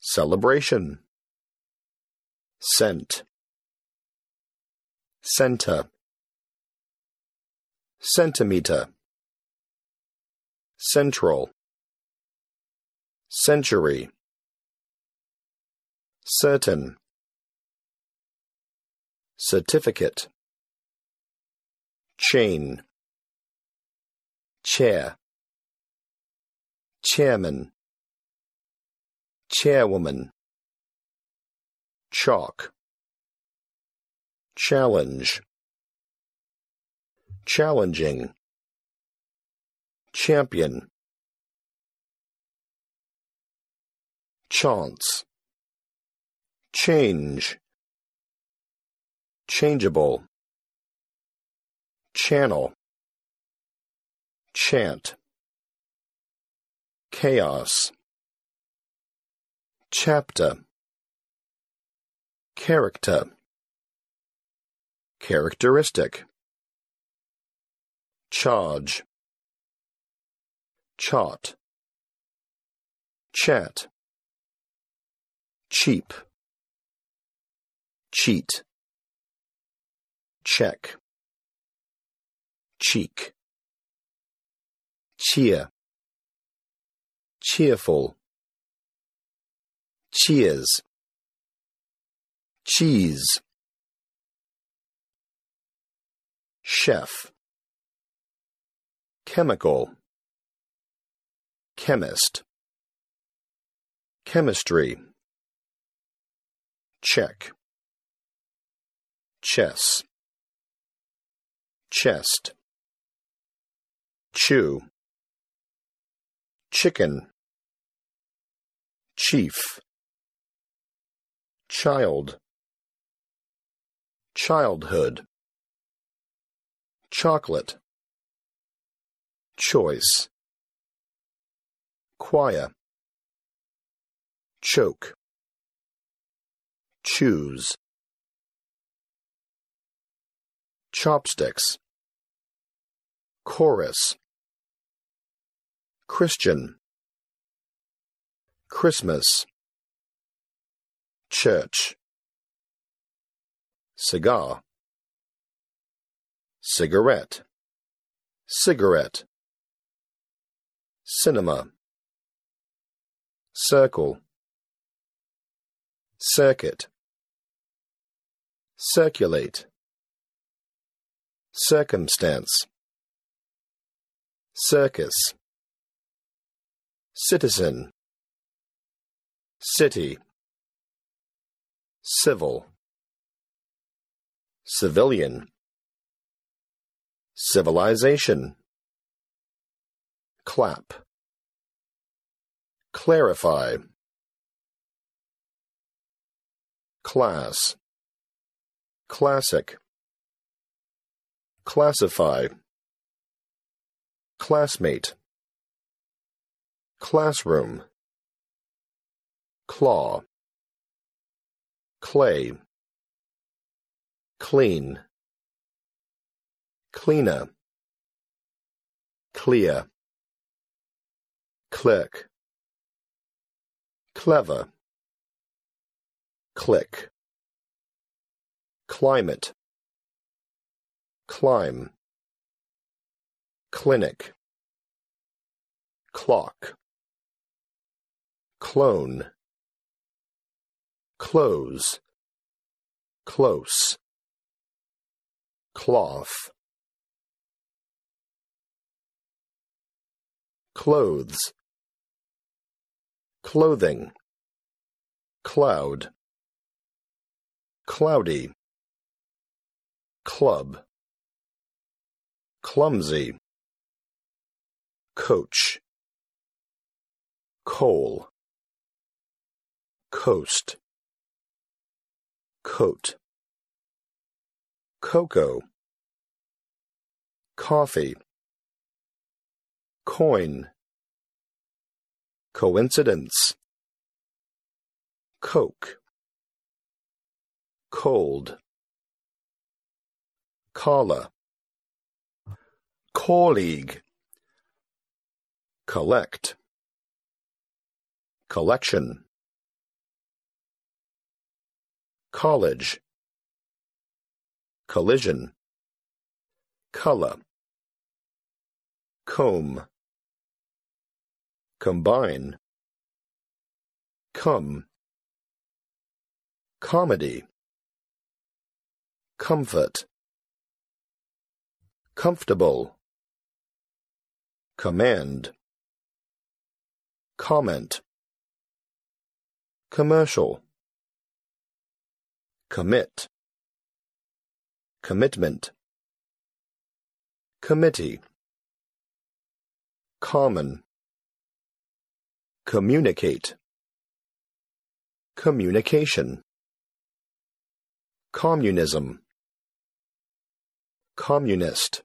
celebration, scent, center, centimeter, central, century, certain, certificate, chain, chair, chairman, chairwoman, chalk, challenge, challenging, champion, chance, change, changeable, channel, chant, chaos, chapter, character, characteristic, charge, chart, chat, cheap, cheat, check, cheek, cheer, cheerful, cheers, cheese, chef, chemical, chemist, chemistry, check, chess, chest, chew, chicken, chief, child, childhood, chocolate, choice, choir, choke, choose, chopsticks, chorus, Christian, Christmas, church, cigar, cigarette, cigarette, cinema, circle, circuit, circulate, circumstance, circus, citizen, city, civil, civilian, civilization, clap, clarify, class, classic, classify, classmate, classroom, claw, clay, clean, cleaner, clear, clerk, clever, click, climate, climb, clinic, clock, clone, close, close, cloth, clothes, clothing, cloud, cloudy, club, clumsy, coach, coal, coast, coat, cocoa, coffee, coin, coincidence, coke, cold, collar, colleague, collect, collection, college, collision, color, comb, combine, come, comedy, comfort, comfortable, command, comment, commercial, commit, commitment, committee, common, communicate, communication, communism, communist,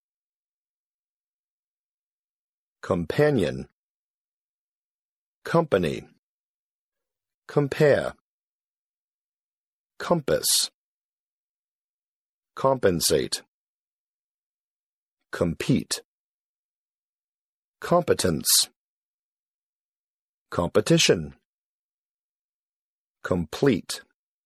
companion, company, compare, compass, compensate, compete, competence, competition, complete,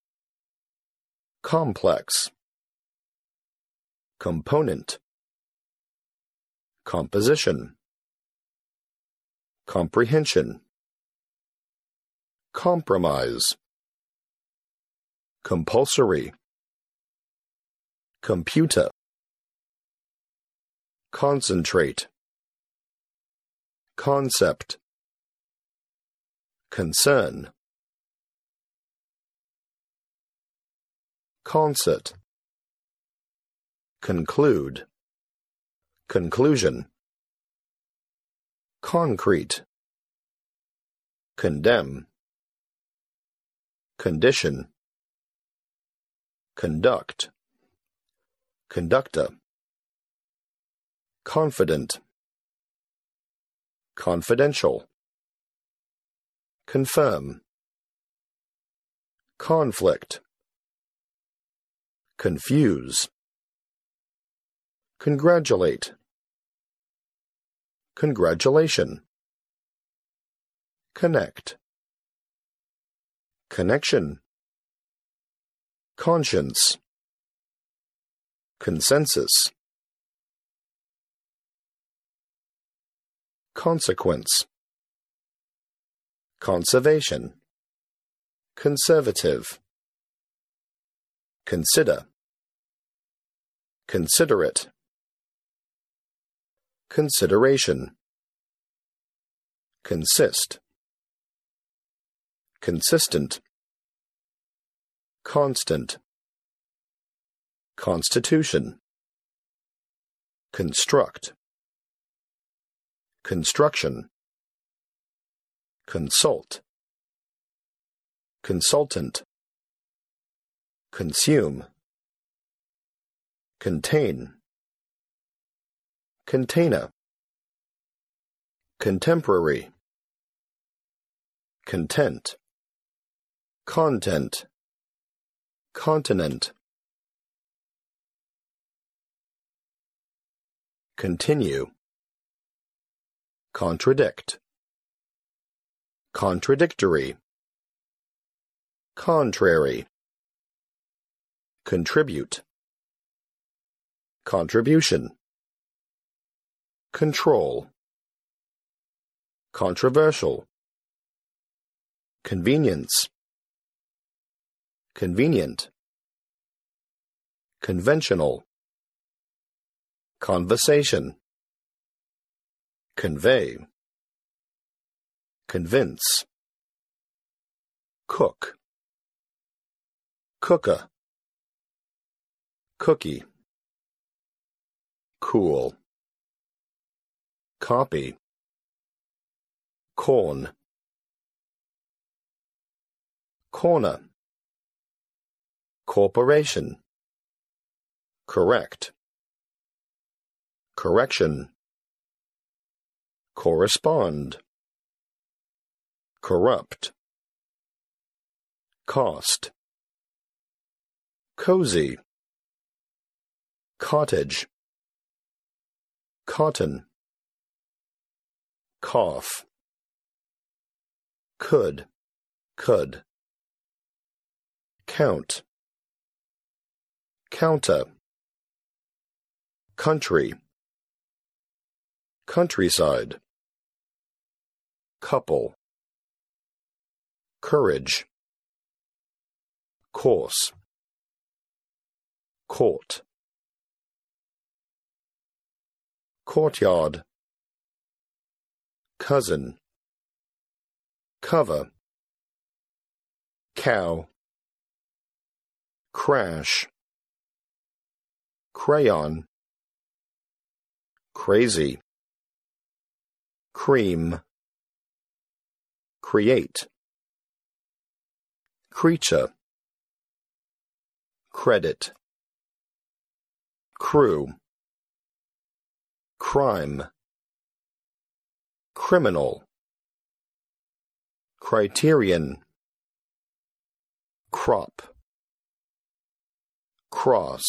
complex, component, composition, comprehension, compromise, compulsory, computer, concentrate, concept, concern, concert, conclude, conclusion, concrete, condemn, condition, conduct, conductor, confident, confidential, confirm, conflict, confuse, congratulate, congratulation, connect, connection, conscience, consensus, consequence, conservation, conservative, consider, considerate, consideration, consist, consistent, constant, constitution, construct, construction, consult, consultant, consume, contain, container, contemporary, content, content, continent, continue, contradict, contradictory, contrary, contribute, contribution, control, controversial, convenience, convenient, conventional, conversation, convey, convince, cook, cooker, cookie, cool, copy, corn, corner, corporation, correct, correction, correspond, corrupt, cost, cozy, cottage, cotton, cough, could, count, counter, country, countryside, couple, courage, course, court, courtyard, cousin, cover, cow, crash, crayon, crazy, cream, create, creature, credit, crew, crime, criminal, criterion, crop, cross,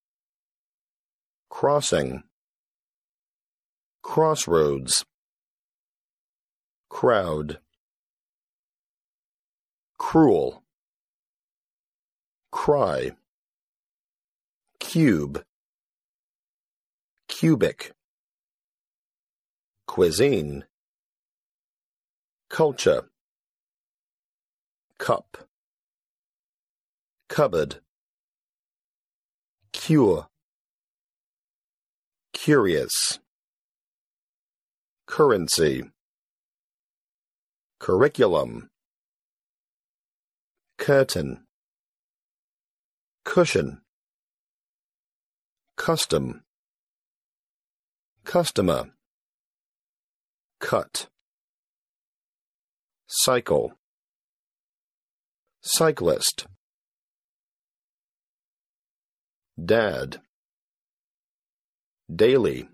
crossing, crossroads, crowd, cruel, cry, cube, cubic, cuisine, culture, cup, cupboard, cure, curious, currency, curriculum, curtain, cushion, custom, customer, cut, cycle, cyclist, dad, daily,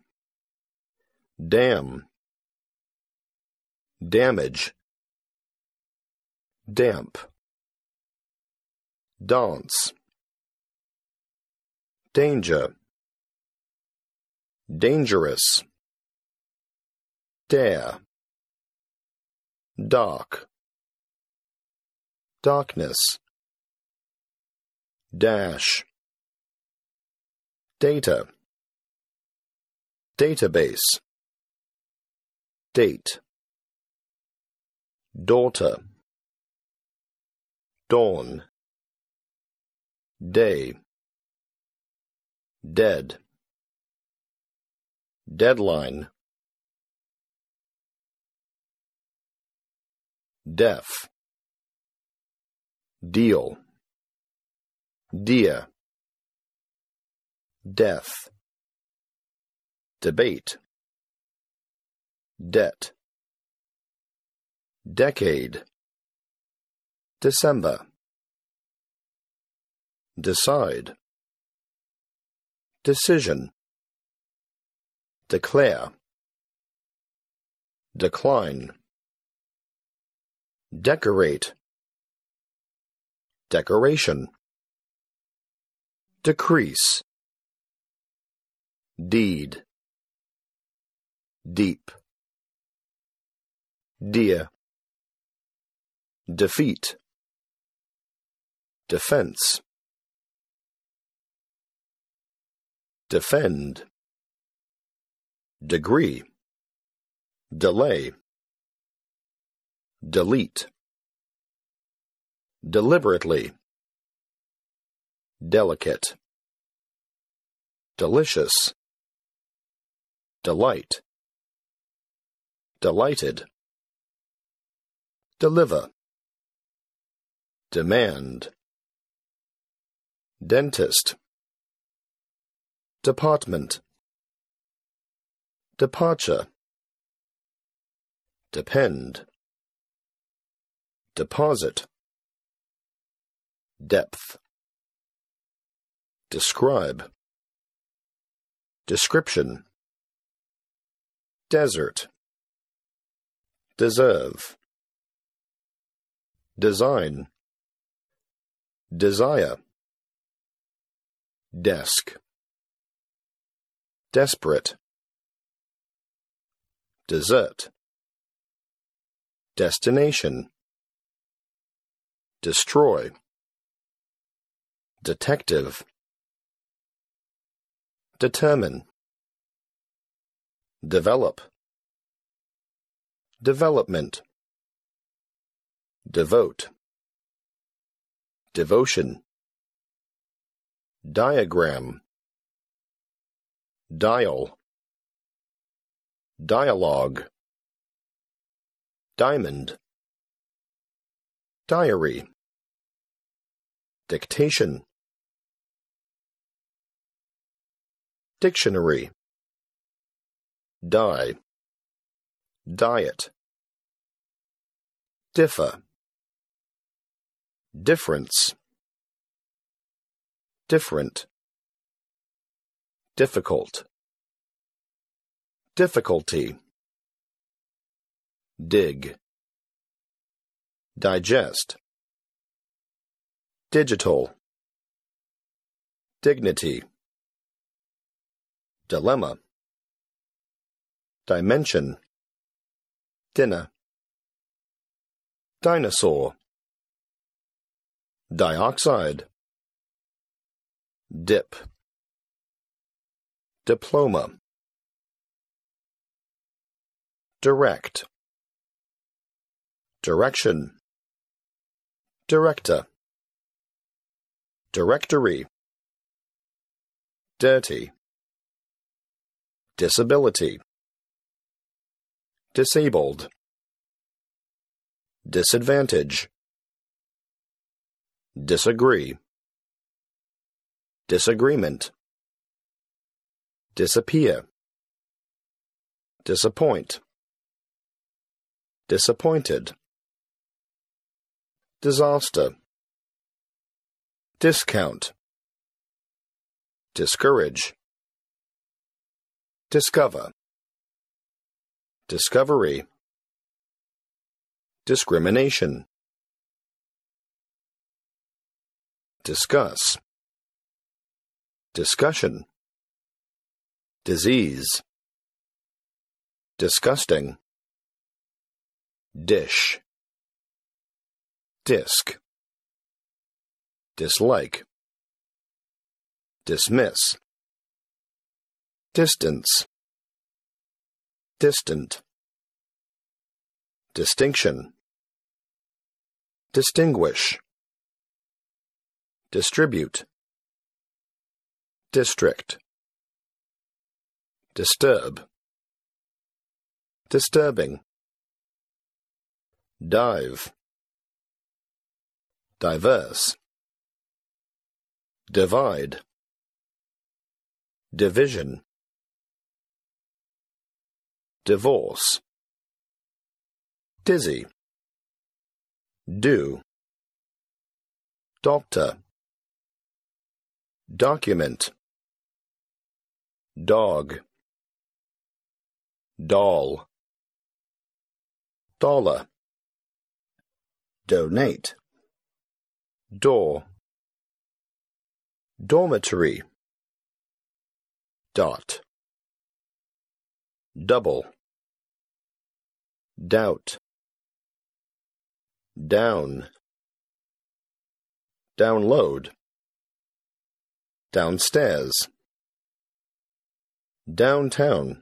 dam, damage, damp, dance, danger, dangerous, dare, dark, darkness, dash, data, database, date, daughter, dawn, day, dead, deadline, deaf, deal, dear, death, debate, debt, decade, December, decide, decision, declare, decline, decorate, decoration, decrease, deed, deep, dear, defeat, defense, defend, degree, delay, delete, deliberately, delicate, delicious, delight, delighted, deliver, demand, dentist, department, departure, depend, deposit, depth, describe, description, desert, deserve, design, desire, desk, desperate, desert, destination, destroy, detective, determine, develop, development, devote, devotion, diagram, dial, dialogue, diamond, diary, dictation, dictionary, die, diet, differ, difference, different, difficult, difficulty, dig, digest, digital, dignity, dilemma, dimension, dinner, dinosaur, dioxide, dip, diploma, direct, direction, director, directory, dirty, disability, disabled, disadvantage, disagree, disagreement, disappear, disappoint, disappointed, disaster, discount, discourage, discover, discovery, discrimination, discuss, discussion, disease, disgusting, dish, disc, dislike, dismiss, distance, distant, distinction, distinguish, distribute, district, disturb, disturbing, dive, diverse, divide, division, divorce, dizzy, do, doctor, document, dog, doll, dollar, donate, door, dormitory, dot, double, doubt, down, download, downstairs, downtown,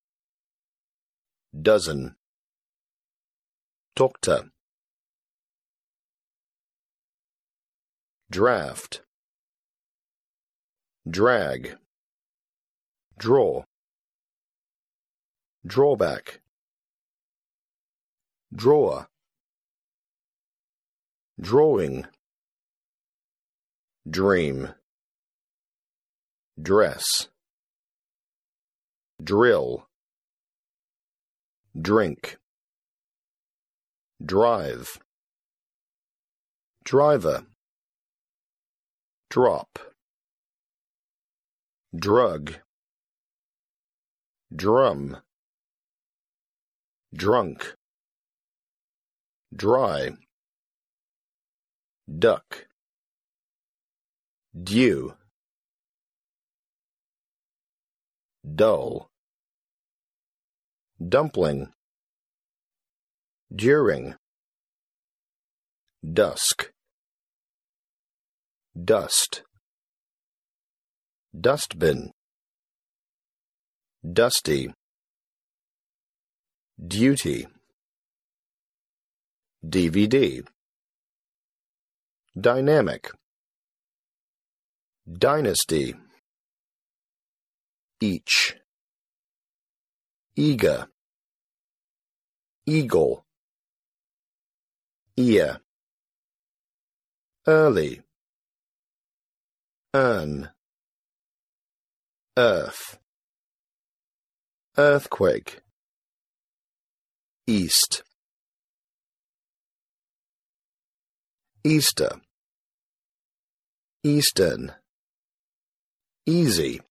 dozen, doctor, draft, drag, draw, drawback, drawer, drawing, dream, dress, drill, drink, drive, driver, drop, drug, drum, drunk, dry, duck, due, dull, dumpling, during, dusk, dust, dustbin, dusty, duty, DVD, dynamic, dynasty, each, eager, eagle, ear, early, earn, earth, earthquake, east, Easter, eastern, easy,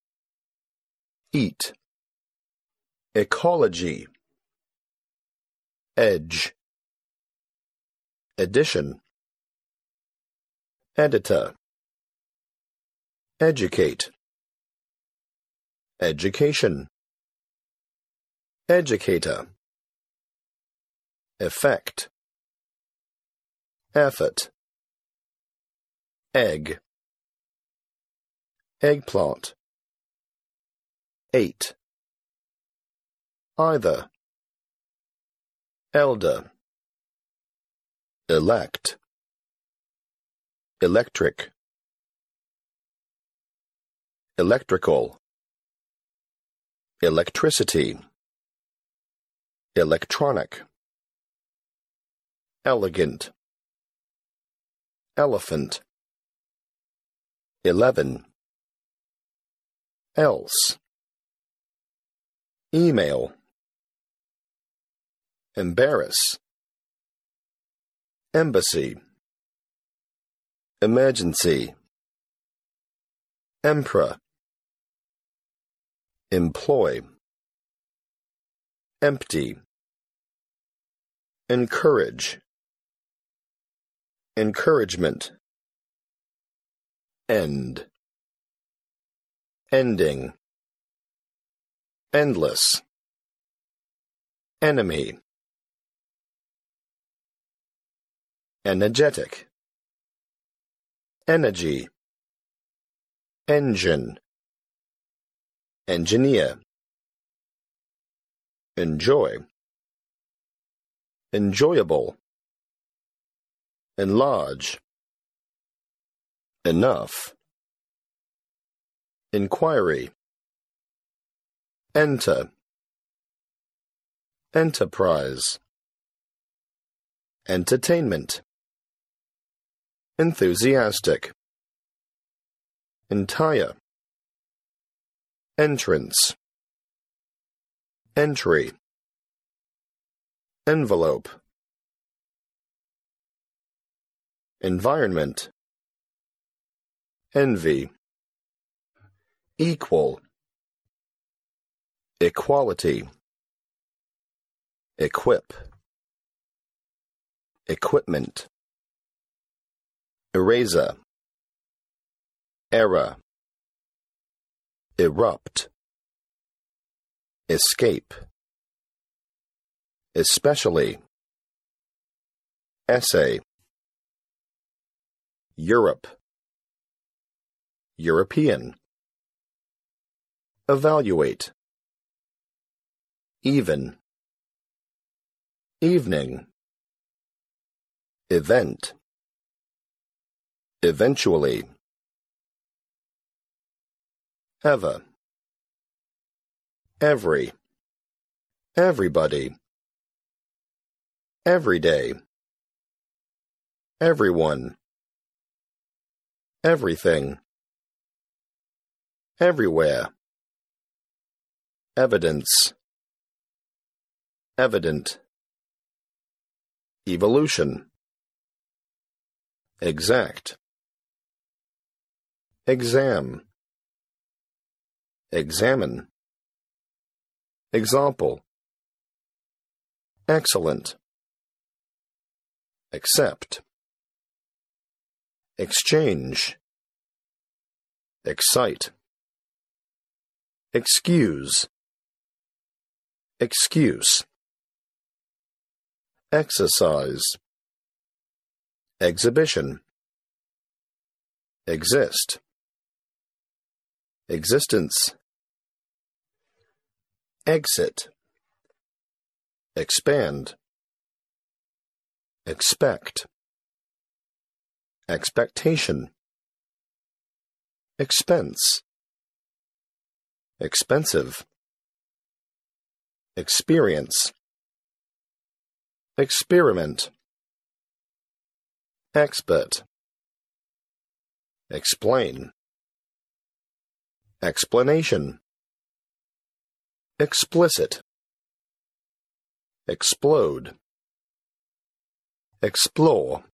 eat, ecology, edge, edition, editor, educate, education, educator, effect, effort, egg, eggplant, eight, either, elder, elect, electric, electrical, electricity, electronic, elegant, elephant, 11, else, email, embarrass, embassy, emergency, emperor, employ, empty, encourage, encouragement, end, ending, endless, enemy, energetic, energy, engine, engineer, enjoy, enjoyable, enlarge, enough, inquiry, enter, enterprise, entertainment, enthusiastic, entire, entrance, entry, envelope, environment, envy, equal, equality, equip, equipment, eraser, error, erupt, escape, especially, essay, Europe, European, evaluate, even, evening, event, eventually, ever, every, everybody, every day, everyone, everything, everywhere, evidence, evident, evolution, exact, exam, examine, example, excellent, accept, exchange, excite, excuse, excuse, exercise, exhibition, exist, existence, exit, expand, expect, expectation, expense, expensive, experience, experiment, expert, explain, explanation, explicit, explode, explore,